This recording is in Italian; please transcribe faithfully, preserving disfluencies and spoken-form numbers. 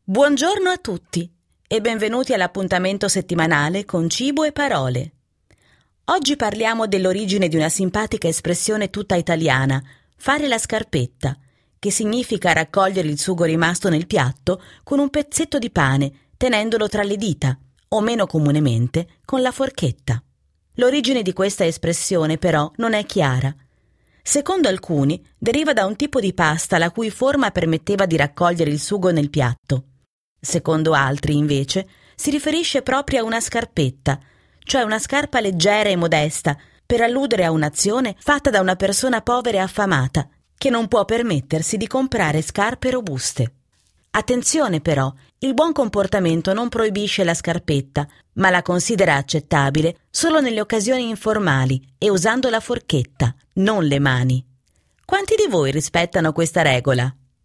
Buongiorno a tutti e benvenuti all'appuntamento settimanale con Cibo e Parole. Oggi parliamo dell'origine di una simpatica espressione tutta italiana, fare la scarpetta, che significa raccogliere il sugo rimasto nel piatto con un pezzetto di pane, tenendolo tra le dita, o meno comunemente con la forchetta. L'origine di questa espressione però non è chiara. Secondo alcuni deriva da un tipo di pasta la cui forma permetteva di raccogliere il sugo nel piatto. Secondo altri, invece, si riferisce proprio a una scarpetta, cioè una scarpa leggera e modesta, per alludere a un'azione fatta da una persona povera e affamata, che non può permettersi di comprare scarpe robuste. Attenzione però, il buon comportamento non proibisce la scarpetta, ma la considera accettabile solo nelle occasioni informali e usando la forchetta, non le mani. Quanti di voi rispettano questa regola?